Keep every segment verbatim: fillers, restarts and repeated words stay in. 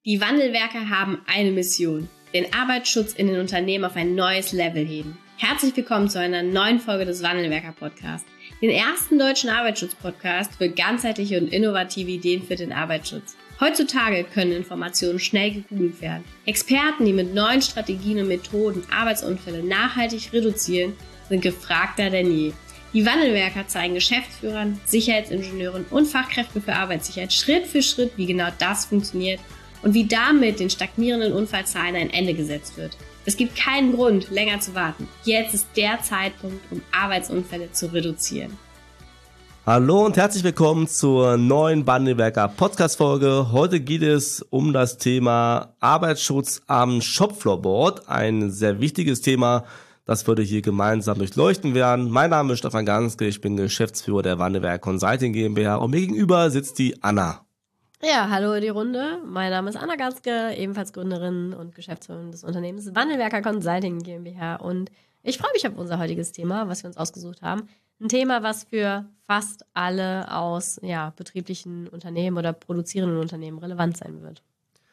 Die Wandelwerker haben eine Mission: den Arbeitsschutz in den Unternehmen auf ein neues Level heben. Herzlich willkommen zu einer neuen Folge des Wandelwerker-Podcasts, den ersten deutschen Arbeitsschutz-Podcast für ganzheitliche und innovative Ideen für den Arbeitsschutz. Heutzutage können Informationen schnell gegoogelt werden. Experten, die mit neuen Strategien und Methoden Arbeitsunfälle nachhaltig reduzieren, sind gefragter denn je. Die Wandelwerker zeigen Geschäftsführern, Sicherheitsingenieuren und Fachkräften für Arbeitssicherheit Schritt für Schritt, wie genau das funktioniert und wie damit den stagnierenden Unfallzahlen ein Ende gesetzt wird. Es gibt keinen Grund, länger zu warten. Jetzt ist der Zeitpunkt, um Arbeitsunfälle zu reduzieren. Hallo und herzlich willkommen zur neuen Wandelwerker Podcast-Folge. Heute geht es um das Thema Arbeitsschutz am Shopfloorboard. Ein sehr wichtiges Thema, das wir hier gemeinsam durchleuchten werden. Mein Name ist Stefan Ganske, ich bin Geschäftsführer der Wandelwerker Consulting GmbH und mir gegenüber sitzt die Anna. Ja, hallo in die Runde. Mein Name ist Anna Ganske, ebenfalls Gründerin und Geschäftsführerin des Unternehmens Wandelwerker Consulting GmbH. Und ich freue mich auf unser heutiges Thema, was wir uns ausgesucht haben. Ein Thema, was für fast alle aus ja, betrieblichen Unternehmen oder produzierenden Unternehmen relevant sein wird.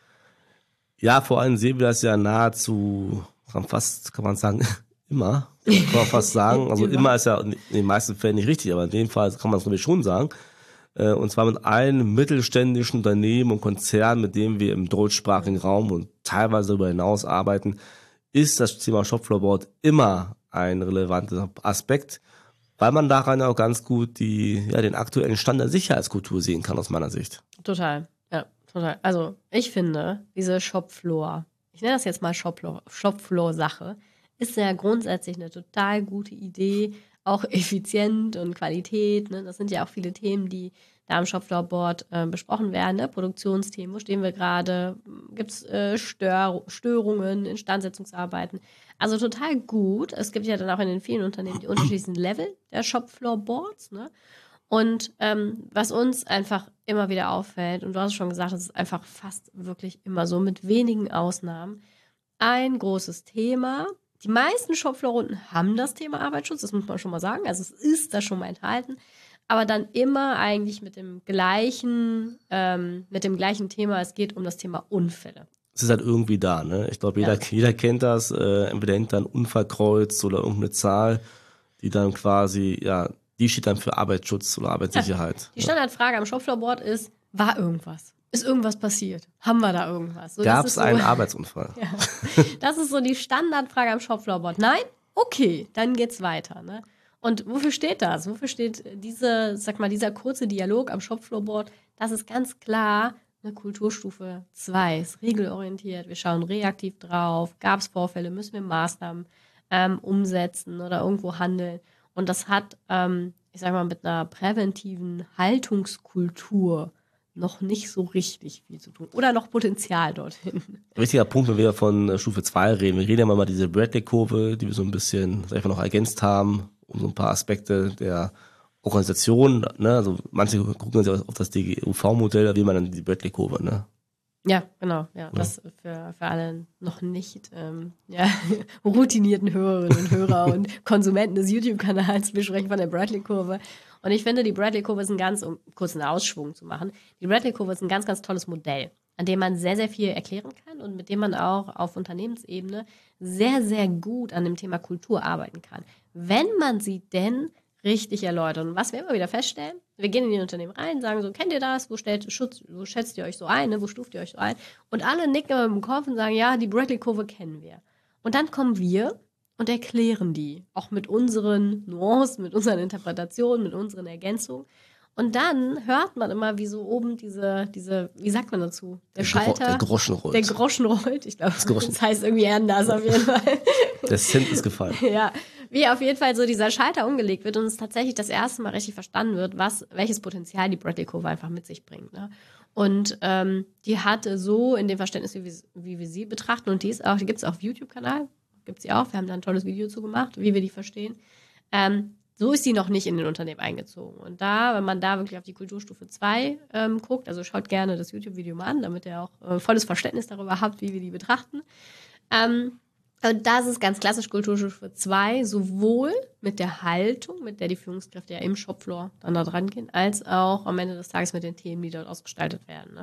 Ja, vor allem sehen wir das ja nahezu, fast kann man sagen, immer. Kann man fast sagen. Also immer ist ja in den meisten Fällen nicht richtig, aber in dem Fall kann man es nämlich schon sagen. Und zwar mit allen mittelständischen Unternehmen und Konzernen, mit denen wir im deutschsprachigen Raum und teilweise darüber hinaus arbeiten, ist das Thema Shopfloorboard immer ein relevanter Aspekt, weil man daran auch ganz gut die, ja, den aktuellen Stand der Sicherheitskultur sehen kann, aus meiner Sicht. Total, ja, total. Also ich finde, diese Shopfloor, ich nenne das jetzt mal Shopfloor, Shopfloor-Sache, ist ja grundsätzlich eine total gute Idee, auch effizient und Qualität. Ne? Das sind ja auch viele Themen, die da am Shopfloorboard äh, besprochen werden. Ne? Produktionsthemen, wo stehen wir gerade? Gibt es äh, Stör- Störungen, Instandsetzungsarbeiten? Also total gut. Es gibt ja dann auch in den vielen Unternehmen die unterschiedlichen Level der Shopfloorboards. Ne? Und ähm, was uns einfach immer wieder auffällt, und du hast schon gesagt, das ist einfach fast wirklich immer so, mit wenigen Ausnahmen, ein großes Thema. Die meisten Shopfloor-Runden haben das Thema Arbeitsschutz, das muss man schon mal sagen. Also es ist da schon mal enthalten, aber dann immer eigentlich mit dem gleichen, ähm, mit dem gleichen Thema. Es geht um das Thema Unfälle. Es ist halt irgendwie da, ne? Ich glaube, jeder, ja. jeder kennt das. Äh, entweder hinter ein Unfallkreuz oder irgendeine Zahl, die dann quasi, ja, die steht dann für Arbeitsschutz oder Arbeitssicherheit. Ja. Die Standardfrage am Shopfloorboard ist: War irgendwas? Ist irgendwas passiert? Haben wir da irgendwas? So, Gab es so, einen Arbeitsunfall? Ja. Das ist so die Standardfrage am Shopfloorboard. Nein? Okay, dann geht's weiter. Ne? Und wofür steht das? Wofür steht diese, sag mal, dieser kurze Dialog am Shopfloorboard? Das ist ganz klar eine Kulturstufe zwei. Ist regelorientiert. Wir schauen reaktiv drauf. Gab es Vorfälle? Müssen wir Maßnahmen ähm, umsetzen oder irgendwo handeln? Und das hat, ähm, ich sag mal, mit einer präventiven Haltungskultur noch nicht so richtig viel zu tun. Oder noch Potenzial dorthin. Wichtiger Punkt, wenn wir von Stufe zwei reden. Wir reden ja mal über diese Bradley-Kurve, die wir so ein bisschen, sag ich mal, noch ergänzt haben, um so ein paar Aspekte der Organisation, ne, also manche gucken sich auf das D G U V-Modell, da will man dann die Bradley-Kurve, ne? Ja, genau, ja, ja. Das für, für alle noch nicht ähm, ja, routinierten Hörerinnen und Hörer und Konsumenten des YouTube-Kanals. Wir sprechen von der Bradley-Kurve. Und ich finde, die Bradley-Kurve ist ein ganz, um kurz einen Ausschwung zu machen, die Bradley-Kurve ist ein ganz, ganz tolles Modell, an dem man sehr, sehr viel erklären kann und mit dem man auch auf Unternehmensebene sehr, sehr gut an dem Thema Kultur arbeiten kann. Wenn man sie denn richtig erläutert. Und was wir immer wieder feststellen, wir gehen in die Unternehmen rein, sagen so, kennt ihr das? Wo, stellt, Schutz, wo schätzt ihr euch so ein? Ne? Wo stuft ihr euch so ein? Und alle nicken immer mit dem Kopf und sagen, ja, die Bradley-Kurve kennen wir. Und dann kommen wir und erklären die, auch mit unseren Nuancen, mit unseren Interpretationen, mit unseren Ergänzungen. Und dann hört man immer, wie so oben diese, diese, wie sagt man dazu? Der, der Schalter. Der Groschen rollt. Der Groschen rollt. Ich glaube, das, das heißt irgendwie anders auf jeden Fall. Der Cent ist gefallen. Ja, wie auf jeden Fall so dieser Schalter umgelegt wird und es tatsächlich das erste Mal richtig verstanden wird, was, welches Potenzial die Bradley-Kurve einfach mit sich bringt. Ne? Und ähm, die hat so in dem Verständnis, wie wir, wie wir sie betrachten, und die ist auch, die gibt es auch auf YouTube-Kanal, gibt sie auch, wir haben da ein tolles Video zu gemacht, wie wir die verstehen. Ähm, so ist sie noch nicht in den Unternehmen eingezogen. Und da, wenn man da wirklich auf die Kulturstufe zwei ähm, guckt, also schaut gerne das YouTube-Video mal an, damit ihr auch äh, volles Verständnis darüber habt, wie wir die betrachten. Ähm, und das ist ganz klassisch Kulturstufe zwei, sowohl mit der Haltung, mit der die Führungskräfte ja im Shopfloor dann da dran gehen, als auch am Ende des Tages mit den Themen, die dort ausgestaltet werden. Ne?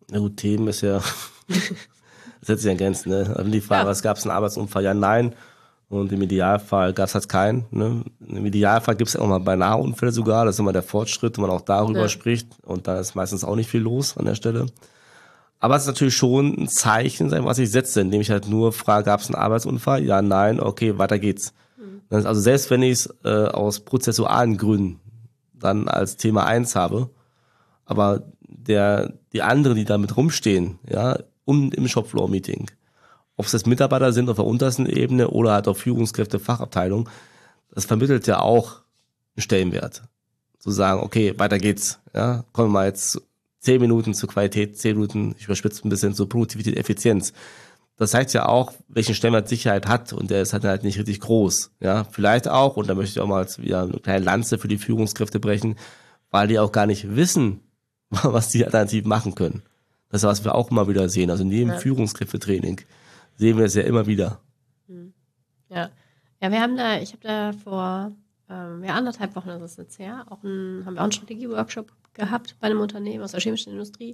Na gut, Themen ist ja, das setzt sich an Grenzen, ne? Also die Frage, Ja. was gab es einen Arbeitsunfall? Ja, nein. Und im Idealfall gab es halt keinen. Ne? Im Idealfall gibt es ja auch mal beinahe Unfälle sogar. Das ist immer der Fortschritt, wenn man auch darüber Ja. spricht. Und da ist meistens auch nicht viel los an der Stelle. Aber es ist natürlich schon ein Zeichen, was ich setze, indem ich halt nur frage, gab es einen Arbeitsunfall? Ja, nein, okay, weiter geht's. Mhm. Also selbst wenn ich es äh, aus prozessualen Gründen dann als Thema eins habe, aber der die anderen, die damit rumstehen, ja, und im Shopfloor-Meeting, ob es jetzt Mitarbeiter sind auf der untersten Ebene oder halt auf Führungskräfte, Fachabteilung, das vermittelt ja auch einen Stellenwert. Zu sagen, okay, weiter geht's, ja, kommen wir mal jetzt zehn Minuten zur Qualität, zehn Minuten, ich überspitze ein bisschen, zur Produktivität, Effizienz. Das zeigt ja auch, welchen Stellenwert Sicherheit hat und der ist halt, halt nicht richtig groß. Ja, vielleicht auch, und da möchte ich auch mal wieder eine kleine Lanze für die Führungskräfte brechen, weil die auch gar nicht wissen, was die alternativ machen können. Das ist, was wir auch immer wieder sehen. Also in jedem Ja. Führungskräftetraining sehen wir es ja immer wieder. Ja. Ja, wir haben da, ich habe da vor ähm, ja, anderthalb Wochen, das ist jetzt her, auch ein, haben wir auch einen Strategie-Workshop gehabt bei einem Unternehmen aus der chemischen Industrie.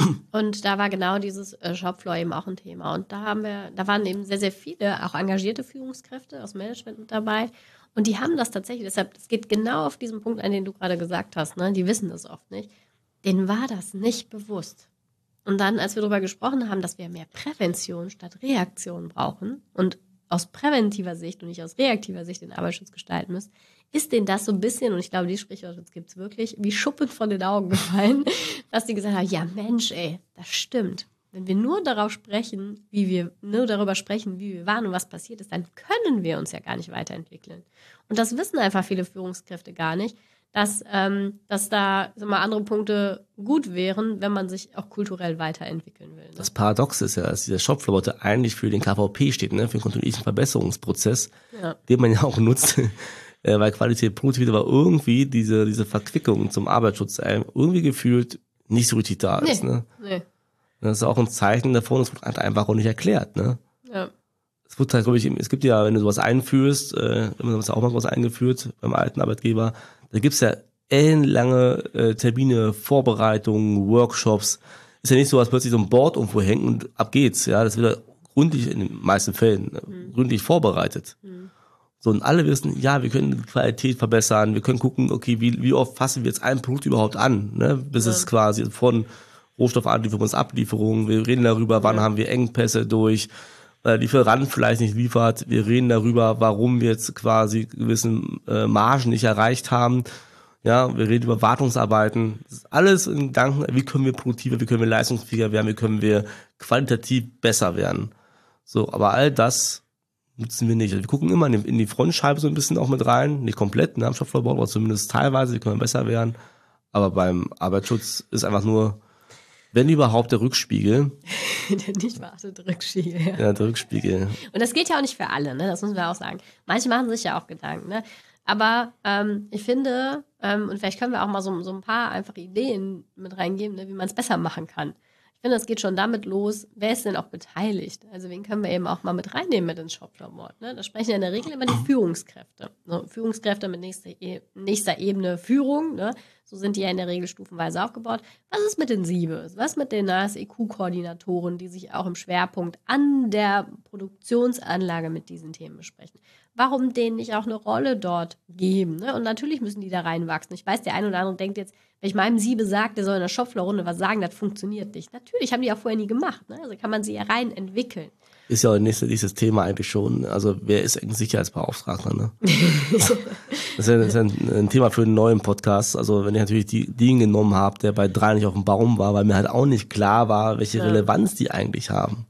Und da war genau dieses äh, Shopfloor eben auch ein Thema. Und da haben wir, da waren eben sehr, sehr viele, auch engagierte Führungskräfte aus dem Management mit dabei. Und die haben das tatsächlich, deshalb, das geht genau auf diesen Punkt ein, den du gerade gesagt hast, ne? Die wissen das oft nicht. Denen war das nicht bewusst. Und dann, als wir darüber gesprochen haben, dass wir mehr Prävention statt Reaktion brauchen und aus präventiver Sicht und nicht aus reaktiver Sicht den Arbeitsschutz gestalten müssen, ist denen das so ein bisschen, und ich glaube, die Sprichwörter gibt es wirklich, wie Schuppen von den Augen gefallen, dass die gesagt haben, ja Mensch, ey, das stimmt. Wenn wir nur darauf sprechen, wie wir, nur darüber sprechen, wie wir waren und was passiert ist, dann können wir uns ja gar nicht weiterentwickeln. Und das wissen einfach viele Führungskräfte gar nicht, dass, ähm, dass da sag mal, andere Punkte gut wären, wenn man sich auch kulturell weiterentwickeln will. Ne? Das Paradox ist ja, dass dieser Shopfloor eigentlich für den K V P steht, ne, für den kontinuierlichen Verbesserungsprozess, Ja. den man ja auch nutzt, äh, weil Qualität, Produktivität, aber irgendwie diese, diese Verquickung zum Arbeitsschutz äh, irgendwie gefühlt nicht so richtig da ist. Nee, Ne? nee. Das ist auch ein Zeichen davon, es wird halt einfach auch nicht erklärt. Ne? Ja. Es wird halt, glaube ich, es gibt ja, wenn du sowas einführst, äh, wenn man auch mal was eingeführt beim alten Arbeitgeber, da gibt's ja ellenlange äh, Termine, Vorbereitungen, Workshops. Ist ja nicht so, als plötzlich so ein Board irgendwo hängt und ab geht's. Ja, das wird ja gründlich in den meisten Fällen mhm. gründlich vorbereitet. Mhm. So, und alle wissen, ja, wir können die Qualität verbessern, wir können gucken, okay, wie, wie oft fassen wir jetzt ein Produkt überhaupt an, ne? Bis ja. es quasi von Rohstoffanlieferung bis Ablieferung, wir reden darüber, wann ja. haben wir Engpässe durch, weil der Lieferant vielleicht nicht liefert, wir reden darüber, warum wir jetzt quasi gewissen äh, Margen nicht erreicht haben, ja, wir reden über Wartungsarbeiten, das ist alles in Gedanken, wie können wir produktiver, wie können wir leistungsfähiger werden, wie können wir qualitativ besser werden. So, aber all das nutzen wir nicht. Also wir gucken immer in die, in die Frontscheibe so ein bisschen auch mit rein, nicht komplett, ne, am Shopfloor, aber zumindest teilweise, wie können wir besser werden. Aber beim Arbeitsschutz ist einfach nur, wenn überhaupt, der Rückspiegel. Der nicht beachtete Rückspiegel. Ja. Ja, der Rückspiegel. Und das geht ja auch nicht für alle, ne? Das müssen wir auch sagen. Manche machen sich ja auch Gedanken, ne? Aber ähm, ich finde, ähm, und vielleicht können wir auch mal so, so ein paar einfache Ideen mit reingeben, ne, wie man es besser machen kann. Ich finde, es geht schon damit los, wer ist denn auch beteiligt? Also wen können wir eben auch mal mit reinnehmen mit ins Shopfloor-Board? Ne? Da sprechen ja in der Regel immer die Führungskräfte. So, Führungskräfte mit nächster, e- nächster Ebene Führung, ne? So sind die ja in der Regel stufenweise aufgebaut. Was ist mit den Siebes? Was mit den N A S E Q-Koordinatoren, die sich auch im Schwerpunkt an der Produktionsanlage mit diesen Themen besprechen? Warum denen nicht auch eine Rolle dort geben? Ne? Und natürlich müssen die da reinwachsen. Ich weiß, der eine oder andere denkt jetzt, wenn ich meinem Siebe sage, der soll in der Shopfloor-Runde was sagen, das funktioniert nicht. Natürlich haben die auch vorher nie gemacht. Ne? Also kann man sie ja rein entwickeln. Ist ja auch nächstes, nächstes Thema eigentlich schon. Also wer ist eigentlich Sicherheitsbeauftragter? Ne? Das ist ja, das ist ja ein, ein Thema für einen neuen Podcast. Also wenn ich natürlich die, den genommen habe, der bei drei nicht auf dem Baum war, weil mir halt auch nicht klar war, welche Ja. Relevanz die eigentlich haben,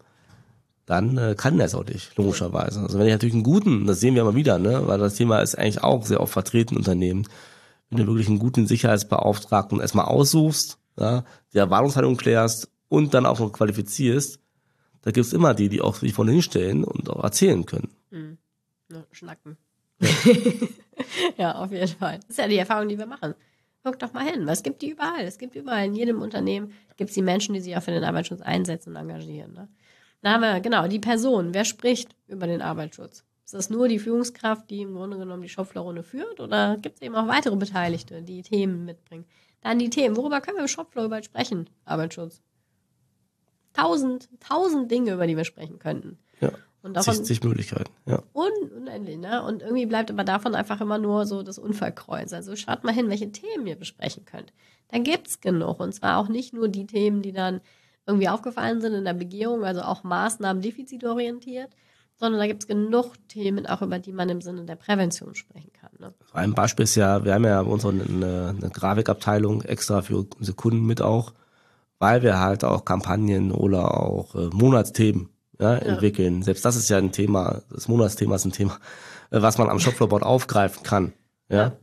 dann äh, kann der es auch nicht, logischerweise. Also wenn ich natürlich einen guten, das sehen wir immer wieder, ne, weil das Thema ist eigentlich auch sehr oft vertreten in Unternehmen, wenn du wirklich einen guten Sicherheitsbeauftragten erstmal aussuchst, ja, die Erwartungshaltung klärst und dann auch noch qualifizierst, da gibt's immer die, die auch sich vorne hinstellen und auch erzählen können. Mhm. Ne, schnacken. Ja, auf jeden Fall. Das ist ja die Erfahrung, die wir machen. Guck doch mal hin. Es gibt die überall. Es gibt überall. In jedem Unternehmen gibt es die Menschen, die sich auch für den Arbeitsschutz einsetzen und engagieren. Ne? Dann haben wir, genau, die Person. Wer spricht über den Arbeitsschutz? Ist das nur die Führungskraft, die im Grunde genommen die Shopfloor-Runde führt? Oder gibt es eben auch weitere Beteiligte, die Themen mitbringen? Dann die Themen. Worüber können wir im Shopfloor überhaupt sprechen? Arbeitsschutz. tausend, tausend Dinge, über die wir sprechen könnten. Ja. Und davon zig Möglichkeiten, ja. Un- unendlich, ne? Und irgendwie bleibt aber davon einfach immer nur so das Unfallkreuz. Also schaut mal hin, welche Themen ihr besprechen könnt. Da gibt's genug. Und zwar auch nicht nur die Themen, die dann irgendwie aufgefallen sind in der Begehung, also auch Maßnahmen defizitorientiert, sondern da gibt's genug Themen, auch über die man im Sinne der Prävention sprechen kann. Ne? Ein Beispiel ist ja, wir haben ja bei uns eine, eine Grafikabteilung extra für unsere Kunden mit auch, weil wir halt auch Kampagnen oder auch äh, Monatsthemen ja, ja. entwickeln. Selbst das ist ja ein Thema, das Monatsthema ist ein Thema, äh, was man am Shopfloorboard aufgreifen kann. Ja? ja.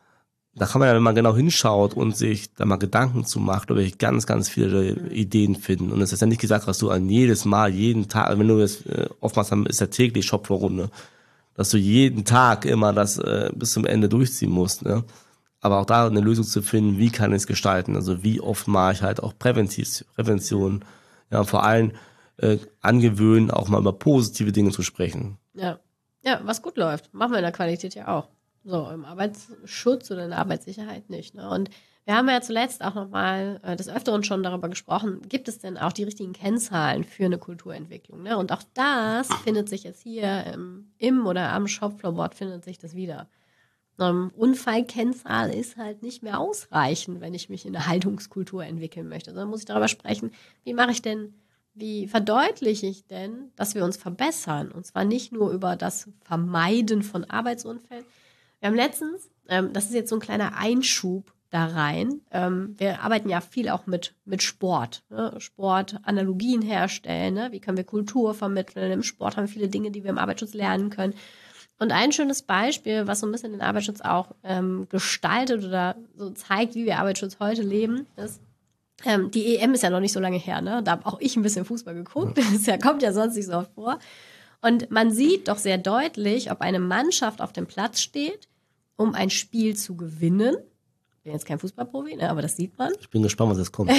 Da kann man ja, wenn man genau hinschaut und sich da mal Gedanken zu macht, glaube ich, ganz, ganz viele mhm. Ideen finden. Und es ist ja nicht gesagt, dass du an jedes Mal, jeden Tag, wenn du jetzt äh, oftmals haben, ist ja täglich Shopfloor-Runde, dass du jeden Tag immer das äh, bis zum Ende durchziehen musst. Ne? Aber auch da eine Lösung zu finden, wie kann ich es gestalten? Also wie oft mache ich halt auch Präventiv, Prävention, ja, vor allem äh, angewöhnen, auch mal über positive Dinge zu sprechen. Ja, ja, was gut läuft, machen wir in der Qualität ja auch. So, im Arbeitsschutz oder in der Arbeitssicherheit nicht. Ne? Und wir haben ja zuletzt auch nochmal äh, des Öfteren schon darüber gesprochen, gibt es denn auch die richtigen Kennzahlen für eine Kulturentwicklung? Ne? Und auch das findet sich jetzt hier im, im oder am Shopfloorboard findet sich das wieder. Ähm, Unfallkennzahl ist halt nicht mehr ausreichend, wenn ich mich in eine Haltungskultur entwickeln möchte, sondern muss ich darüber sprechen, wie mache ich denn, wie verdeutliche ich denn, dass wir uns verbessern? Und zwar nicht nur über das Vermeiden von Arbeitsunfällen. Wir haben letztens, ähm, das ist jetzt so ein kleiner Einschub da rein, ähm, wir arbeiten ja viel auch mit, mit Sport, ne? Sport, Analogien herstellen, ne? Wie können wir Kultur vermitteln, im Sport haben wir viele Dinge, die wir im Arbeitsschutz lernen können. Und ein schönes Beispiel, was so ein bisschen den Arbeitsschutz auch ähm, gestaltet oder so zeigt, wie wir Arbeitsschutz heute leben, ist, ähm, die E M ist ja noch nicht so lange her, ne? Da habe auch ich ein bisschen Fußball geguckt, das ja, kommt ja sonst nicht so oft vor. Und man sieht doch sehr deutlich, ob eine Mannschaft auf dem Platz steht, um ein Spiel zu gewinnen. Ich bin jetzt kein Fußballprofi, ne, aber das sieht man. Ich bin gespannt, was jetzt kommt.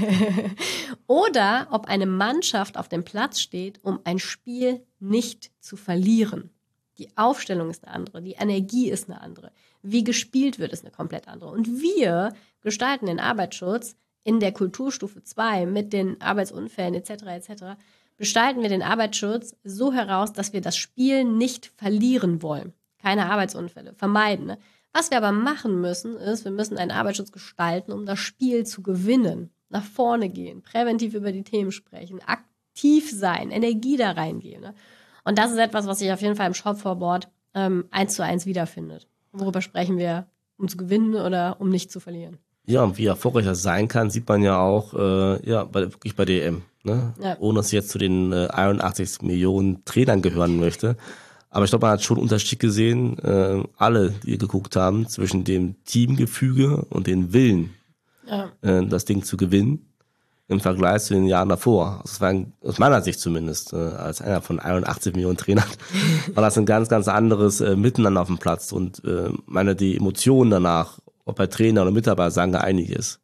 Oder ob eine Mannschaft auf dem Platz steht, um ein Spiel nicht zu verlieren. Die Aufstellung ist eine andere, die Energie ist eine andere. Wie gespielt wird, ist eine komplett andere. Und wir gestalten den Arbeitsschutz in der Kulturstufe zwei mit den Arbeitsunfällen et cetera et cetera gestalten wir den Arbeitsschutz so heraus, dass wir das Spiel nicht verlieren wollen. Keine Arbeitsunfälle, vermeiden. Ne? Was wir aber machen müssen, ist, wir müssen einen Arbeitsschutz gestalten, um das Spiel zu gewinnen. Nach vorne gehen, präventiv über die Themen sprechen, aktiv sein, Energie da reingehen. Ne? Und das ist etwas, was sich auf jeden Fall im Shopfloorboard ähm, eins zu eins wiederfindet. Worüber sprechen wir, um zu gewinnen oder um nicht zu verlieren? Ja, und wie erfolgreich das sein kann, sieht man ja auch äh, ja, bei, wirklich bei D M. Ne? Ja. Ohne dass ich jetzt zu den äh, einundachtzig Millionen Trainern gehören möchte. Aber ich glaube, man hat schon einen Unterschied gesehen, äh, alle, die geguckt haben, zwischen dem Teamgefüge und dem Willen, ja. äh, das Ding zu gewinnen, im Vergleich zu den Jahren davor. Also das war ein, aus meiner Sicht zumindest, äh, als einer von einundachtzig Millionen Trainern, war das ein ganz, ganz anderes äh, Miteinander auf dem Platz. Und äh, meine, die Emotionen danach, ob bei Trainer oder Mitarbeiter, sagen da einiges.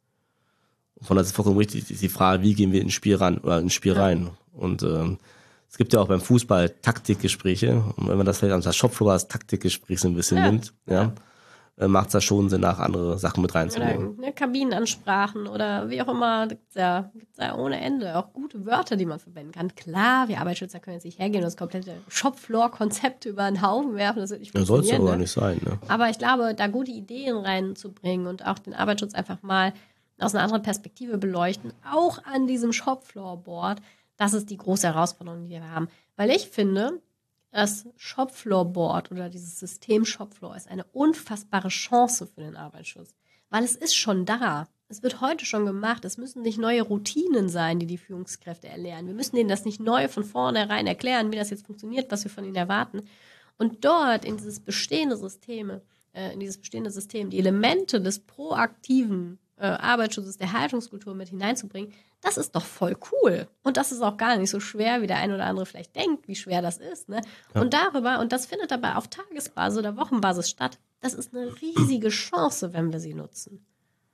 Von daher ist vollkommen richtig, ist die Frage, wie gehen wir ins Spiel ran oder ins Spiel ja. rein. Und ähm, es gibt ja auch beim Fußball Taktikgespräche. Und wenn man das vielleicht als Shopfloor als Taktikgespräch so ein bisschen ja. nimmt, ja, ja. macht es da schon Sinn, nach andere Sachen mit reinzunehmen. Ne, Kabinenansprachen oder wie auch immer, gibt's ja, gibt's ja ohne Ende auch gute Wörter, die man verwenden kann. Klar, wir Arbeitsschützer können jetzt nicht hergehen und das komplette Shopfloor-Konzept über den Haufen werfen, das wird nicht funktionieren. Ja, soll es aber ne? nicht sein. Ne? Aber ich glaube, da gute Ideen reinzubringen und auch den Arbeitsschutz einfach mal aus einer anderen Perspektive beleuchten, auch an diesem Shopfloorboard, das ist die große Herausforderung, die wir haben. Weil ich finde, das Shopfloorboard oder dieses System Shopfloor ist eine unfassbare Chance für den Arbeitsschutz. Weil es ist schon da. Es wird heute schon gemacht. Es müssen nicht neue Routinen sein, die die Führungskräfte erlernen. Wir müssen denen das nicht neu von vornherein erklären, wie das jetzt funktioniert, was wir von ihnen erwarten. Und dort in dieses bestehende System, äh, in dieses bestehende System, die Elemente des proaktiven äh, Arbeitsschutzes, der Haltungskultur mit hineinzubringen, das ist doch voll cool. Und das ist auch gar nicht so schwer, wie der ein oder andere vielleicht denkt, wie schwer das ist. Ne? Ja. Und darüber, und das findet dabei auf Tagesbasis oder Wochenbasis statt, das ist eine riesige Chance, wenn wir sie nutzen.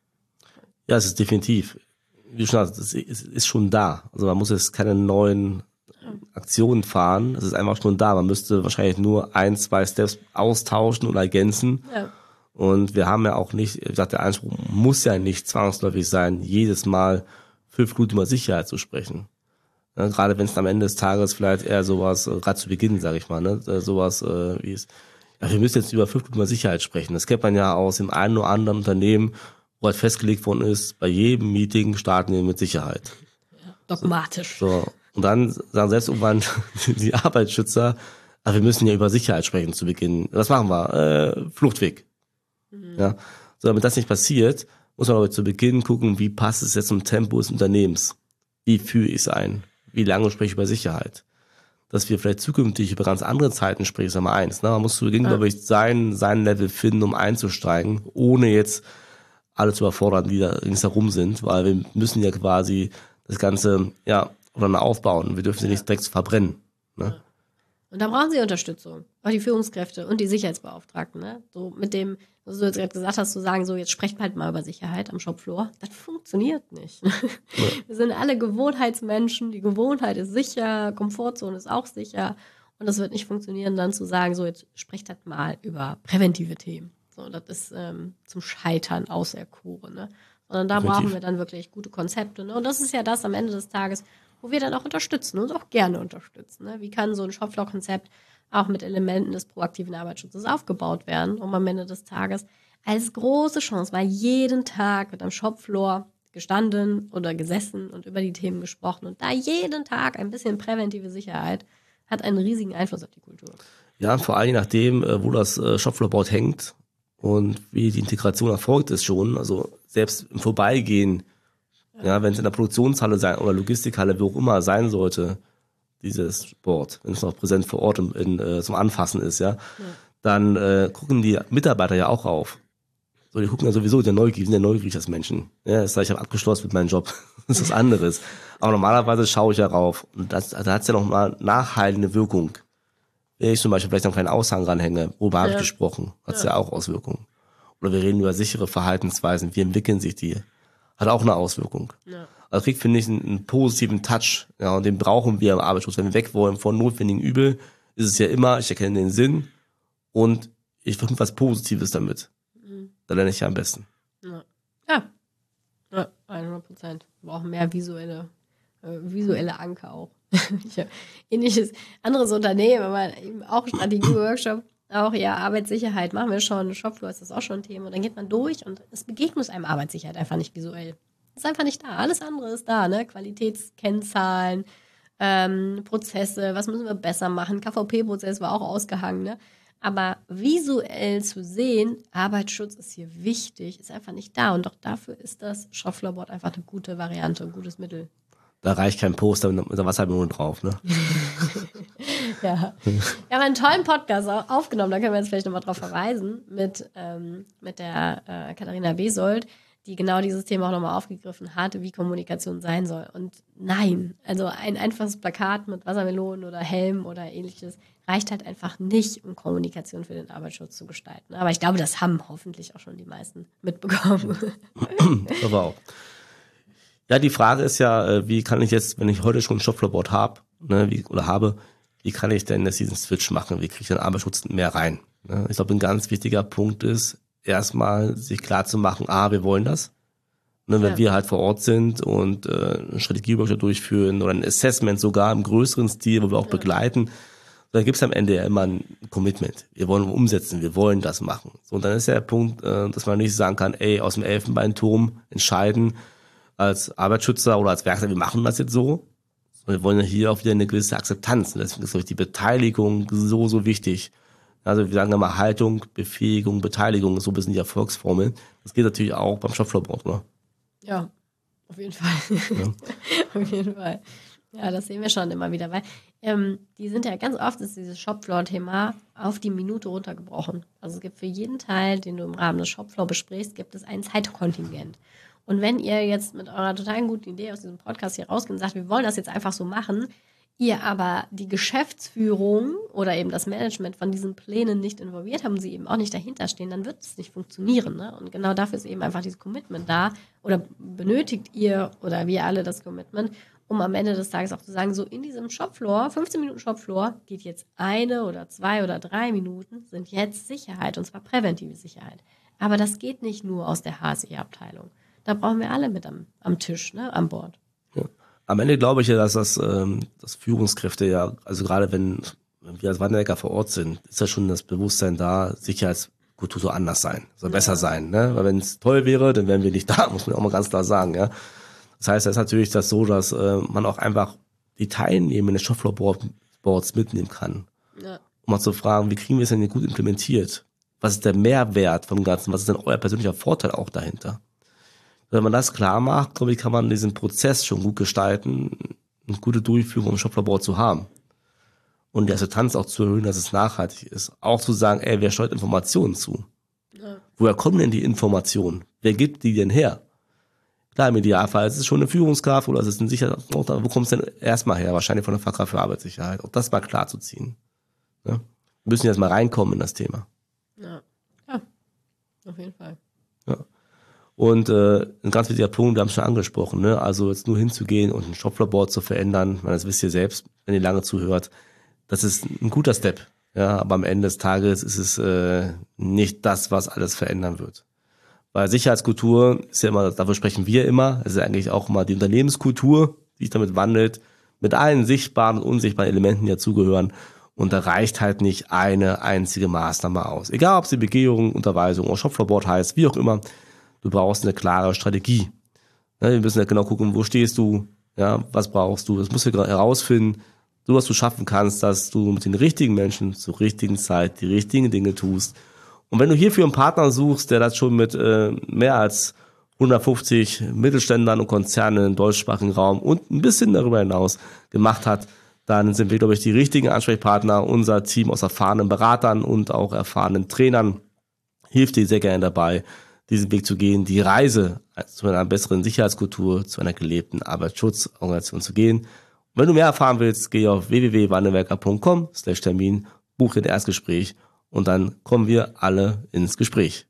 Ja, es ist definitiv. Wie schon gesagt, es ist schon da. Also man muss jetzt keine neuen Aktionen fahren. Es ist einfach schon da. Man müsste wahrscheinlich nur ein, zwei Steps austauschen oder ergänzen. Ja. Und wir haben ja auch nicht, ich sag, der Anspruch muss ja nicht zwangsläufig sein, jedes Mal fünf Minuten über Sicherheit zu sprechen. Ja, gerade wenn es am Ende des Tages vielleicht eher sowas, äh, gerade zu Beginn, sage ich mal, ne, äh, sowas äh, wie es, ja, wir müssen jetzt über fünf Minuten über Sicherheit sprechen. Das kennt man ja aus dem einen oder anderen Unternehmen, wo halt festgelegt worden ist, bei jedem Meeting starten wir mit Sicherheit. Ja, dogmatisch. So, und dann sagen selbst irgendwann die Arbeitsschützer, ach, wir müssen ja über Sicherheit sprechen zu Beginn. Was machen wir? Äh, Fluchtweg. Mhm. Ja, so, damit das nicht passiert, muss man aber zu Beginn gucken, wie passt es jetzt zum Tempo des Unternehmens? Wie führe ich es ein? Wie lange spreche ich über Sicherheit? Dass wir vielleicht zukünftig über ganz andere Zeiten sprechen, ist Nummer eins. Ne? Man muss zu Beginn, ja. glaube ich, sein, sein Level finden, um einzusteigen, ohne jetzt alle zu überfordern, die da ringsherum sind, weil wir müssen ja quasi das Ganze ja oder aufbauen. Wir dürfen sie ja. nicht direkt verbrennen. Ne? Ja. Und da brauchen sie Unterstützung. Auch die Führungskräfte und die Sicherheitsbeauftragten. Ne? So mit dem, was du jetzt gerade gesagt hast, zu sagen, so jetzt sprecht halt mal über Sicherheit am Shopfloor. Das funktioniert nicht. Ja. Wir sind alle Gewohnheitsmenschen. Die Gewohnheit ist sicher, Komfortzone ist auch sicher. Und das wird nicht funktionieren, dann zu sagen, so jetzt sprecht halt mal über präventive Themen. So, das ist ähm, zum Scheitern auserkoren. Ne? Sondern da Definitiv. brauchen wir dann wirklich gute Konzepte. Ne? Und das ist ja das am Ende des Tages, wo wir dann auch unterstützen und auch gerne unterstützen. Ne? Wie kann so ein Shopfloor-Konzept auch mit Elementen des proaktiven Arbeitsschutzes aufgebaut werden, um am Ende des Tages als große Chance, weil jeden Tag wird am Shopfloor gestanden oder gesessen und über die Themen gesprochen. Und da jeden Tag ein bisschen präventive Sicherheit hat einen riesigen Einfluss auf die Kultur. Ja, vor allem je nachdem, wo das Shopfloor-Board hängt und wie die Integration erfolgt ist schon. Also selbst im Vorbeigehen, ja, wenn es in der Produktionshalle sein oder Logistikhalle, wo auch immer sein sollte, dieses Board, wenn es noch präsent vor Ort in, in, äh, zum Anfassen ist, ja, ja. dann äh, gucken die Mitarbeiter ja auch auf. So, die gucken ja sowieso, der neugierig, sind ja neugierig als Menschen. Ja, das heißt, ich habe abgeschlossen mit meinem Job. Das ist was anderes. Aber normalerweise schaue ich ja rauf. Und das, da hat es ja noch mal nachhaltende Wirkung. Wenn ich zum Beispiel vielleicht noch einen kleinen Aushang ranhänge, worüber ja. habe ich gesprochen, hat es ja. ja auch Auswirkungen. Oder wir reden über sichere Verhaltensweisen, wie entwickeln sich die? Hat auch eine Auswirkung. Ja. Also kriegt, finde ich, einen, einen positiven Touch. Ja, und den brauchen wir im Arbeitsschutz. Wenn wir weg wollen von notwendigen Übel, ist es ja immer, ich erkenne den Sinn und ich finde was Positives damit. Mhm. Da lerne ich ja am besten. Ja, ja. ja hundert Prozent. Wir brauchen mehr visuelle, äh, visuelle Anker auch. ich habe ähnliches, anderes Unternehmen, aber eben auch Strategie-Workshop. Auch ja, Arbeitssicherheit machen wir schon, Shopfloor ist das auch schon ein Thema. Und dann geht man durch und es begegnet einem Arbeitssicherheit einfach nicht visuell. Ist einfach nicht da. Alles andere ist da, ne? Qualitätskennzahlen, ähm, Prozesse, was müssen wir besser machen? K V P-Prozess war auch ausgehangen, ne? Aber visuell zu sehen, Arbeitsschutz ist hier wichtig, ist einfach nicht da. Und doch dafür ist das Shopfloor-Board einfach eine gute Variante, ein gutes Mittel. Da reicht kein Poster mit einer Wassermelone drauf, ne? ja. Wir haben einen tollen Podcast aufgenommen, da können wir jetzt vielleicht nochmal drauf verweisen, mit, ähm, mit der äh, Katharina Besold, die genau dieses Thema auch nochmal aufgegriffen hat, wie Kommunikation sein soll. Und nein, also ein einfaches Plakat mit Wassermelonen oder Helm oder ähnliches reicht halt einfach nicht, um Kommunikation für den Arbeitsschutz zu gestalten. Aber ich glaube, das haben hoffentlich auch schon die meisten mitbekommen. Aber auch. Ja, die Frage ist ja, wie kann ich jetzt, wenn ich heute schon ein Shopfloor-Board habe, ne, wie, oder habe, wie kann ich denn jetzt diesen Switch machen? Wie kriege ich den Arbeitsschutz mehr rein? Ne? Ich glaube, ein ganz wichtiger Punkt ist, erstmal sich klar zu machen, ah, wir wollen das. Ne, wenn ja. wir halt vor Ort sind und äh, eine Strategieworkshop durchführen oder ein Assessment sogar im größeren Stil, wo wir auch ja. begleiten, dann gibt es am Ende ja immer ein Commitment. Wir wollen umsetzen, wir wollen das machen. So, und dann ist ja der Punkt, äh, dass man nicht sagen kann, ey, aus dem Elfenbeinturm entscheiden, als Arbeitsschützer oder als Werkstatt, wir machen das jetzt so. Und wir wollen ja hier auch wieder eine gewisse Akzeptanz. Und deswegen ist, glaube ich, die Beteiligung so, so wichtig. Also wir sagen immer Haltung, Befähigung, Beteiligung, so ein bisschen die Erfolgsformel. Das geht natürlich auch beim Shopfloor-Board, ne? Ja, auf jeden Fall. Ja. Auf jeden Fall. Ja, das sehen wir schon immer wieder, weil ähm, die sind ja ganz oft, ist dieses Shopfloor-Thema auf die Minute runtergebrochen. Also es gibt für jeden Teil, den du im Rahmen des Shopfloor besprichst, gibt es ein Zeitkontingent. Und wenn ihr jetzt mit eurer total guten Idee aus diesem Podcast hier rausgeht und sagt, wir wollen das jetzt einfach so machen, ihr aber die Geschäftsführung oder eben das Management von diesen Plänen nicht involviert haben und sie eben auch nicht dahinter stehen, dann wird es nicht funktionieren. Ne? Und genau dafür ist eben einfach dieses Commitment da. Oder benötigt ihr oder wir alle das Commitment, um am Ende des Tages auch zu sagen, so in diesem Shopfloor, fünfzehn Minuten Shopfloor, geht jetzt eine oder zwei oder drei Minuten, sind jetzt Sicherheit, und zwar präventive Sicherheit. Aber das geht nicht nur aus der H S E-Abteilung. Da brauchen wir alle mit am, am Tisch, ne, an Bord. Ja. Am Ende glaube ich ja, dass das ähm, dass Führungskräfte ja, also gerade wenn, wenn wir als Wandelwerker vor Ort sind, ist ja schon das Bewusstsein da, Sicherheitskultur soll anders sein, soll ja. besser sein. Ne? Weil wenn es toll wäre, dann wären wir nicht da, muss man auch mal ganz klar sagen. Ja. Das heißt, es ist natürlich das so, dass äh, man auch einfach die Teilnehmer in den Shopfloor-Boards mitnehmen kann. Ja. Um mal zu fragen, wie kriegen wir es denn hier gut implementiert? Was ist der Mehrwert vom Ganzen? Was ist denn euer persönlicher Vorteil auch dahinter? Wenn man das klar macht, glaube ich, kann man diesen Prozess schon gut gestalten, eine gute Durchführung im Shopfloor-Board zu haben. Und die Akzeptanz auch zu erhöhen, dass es nachhaltig ist. Auch zu sagen, ey, wer steuert Informationen zu? Ja. Woher kommen denn die Informationen? Wer gibt die denn her? Klar, im Idealfall ist es schon eine Führungskraft oder ist es ein Sicherheitsbeauftragter. Wo kommt es denn erstmal her? Wahrscheinlich von der Fachkraft für Arbeitssicherheit. Auch das mal klar zu ziehen. Ja? Wir müssen jetzt mal reinkommen in das Thema. Ja, ja. Auf jeden Fall. Ja. Und äh, ein ganz wichtiger Punkt, wir haben es schon angesprochen, ne? Also jetzt nur hinzugehen und ein Shopfloor-Board zu verändern, das wisst ihr selbst, wenn ihr lange zuhört, das ist ein guter Step. Ja, aber am Ende des Tages ist es äh, nicht das, was alles verändern wird. Weil Sicherheitskultur ist ja immer, dafür sprechen wir immer, es ist eigentlich auch immer die Unternehmenskultur, die sich damit wandelt, mit allen sichtbaren und unsichtbaren Elementen, die dazugehören. Und da reicht halt nicht eine einzige Maßnahme aus. Egal, ob sie Begehung, Unterweisung oder Shopfloor-Board heißt, wie auch immer, du brauchst eine klare Strategie. Ja, wir müssen ja genau gucken, wo stehst du, ja, was brauchst du, das musst du herausfinden, so was du schaffen kannst, dass du mit den richtigen Menschen zur richtigen Zeit die richtigen Dinge tust. Und wenn du hierfür einen Partner suchst, der das schon mit äh, mehr als hundertfünfzig Mittelständlern und Konzernen im deutschsprachigen Raum und ein bisschen darüber hinaus gemacht hat, dann sind wir, glaube ich, die richtigen Ansprechpartner. Unser Team aus erfahrenen Beratern und auch erfahrenen Trainern hilft dir sehr gerne dabei, diesen Weg zu gehen, die Reise zu einer besseren Sicherheitskultur, zu einer gelebten Arbeitsschutzorganisation zu gehen. Und wenn du mehr erfahren willst, geh auf w w w punkt wandelwerker punkt com slash Termin, buche dir ein Erstgespräch und dann kommen wir alle ins Gespräch.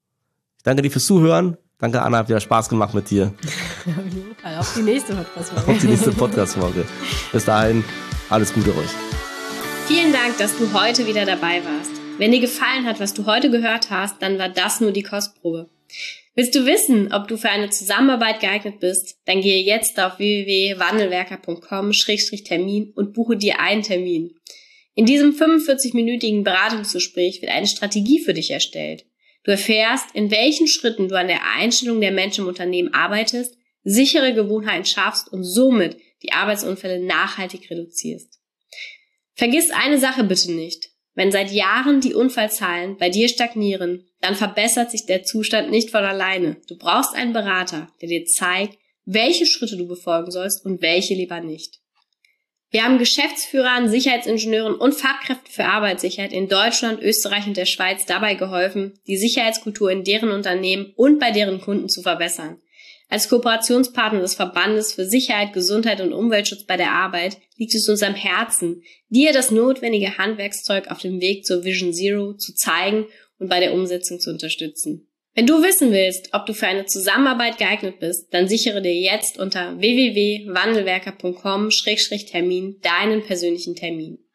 Ich danke dir fürs Zuhören. Danke, Anna, hat wieder Spaß gemacht mit dir. Auf jeden Fall. Auf die nächste Podcast-Folge. Auf die nächste Podcast-Folge. Bis dahin, alles Gute euch. Vielen Dank, dass du heute wieder dabei warst. Wenn dir gefallen hat, was du heute gehört hast, dann war das nur die Kostprobe. Willst du wissen, ob du für eine Zusammenarbeit geeignet bist? Dann gehe jetzt auf w w w punkt wandelwerker punkt com slash Termin und buche dir einen Termin. In diesem fünfundvierzig-minütigen Beratungsgespräch wird eine Strategie für dich erstellt. Du erfährst, in welchen Schritten du an der Einstellung der Menschen im Unternehmen arbeitest, sichere Gewohnheiten schaffst und somit die Arbeitsunfälle nachhaltig reduzierst. Vergiss eine Sache bitte nicht. Wenn seit Jahren die Unfallzahlen bei dir stagnieren, dann verbessert sich der Zustand nicht von alleine. Du brauchst einen Berater, der dir zeigt, welche Schritte du befolgen sollst und welche lieber nicht. Wir haben Geschäftsführern, Sicherheitsingenieuren und Fachkräften für Arbeitssicherheit in Deutschland, Österreich und der Schweiz dabei geholfen, die Sicherheitskultur in deren Unternehmen und bei deren Kunden zu verbessern. Als Kooperationspartner des Verbandes für Sicherheit, Gesundheit und Umweltschutz bei der Arbeit liegt es uns am Herzen, dir das notwendige Handwerkszeug auf dem Weg zur Vision Zero zu zeigen und bei der Umsetzung zu unterstützen. Wenn du wissen willst, ob du für eine Zusammenarbeit geeignet bist, dann sichere dir jetzt unter w w w punkt wandelwerker punkt com slash Termin deinen persönlichen Termin.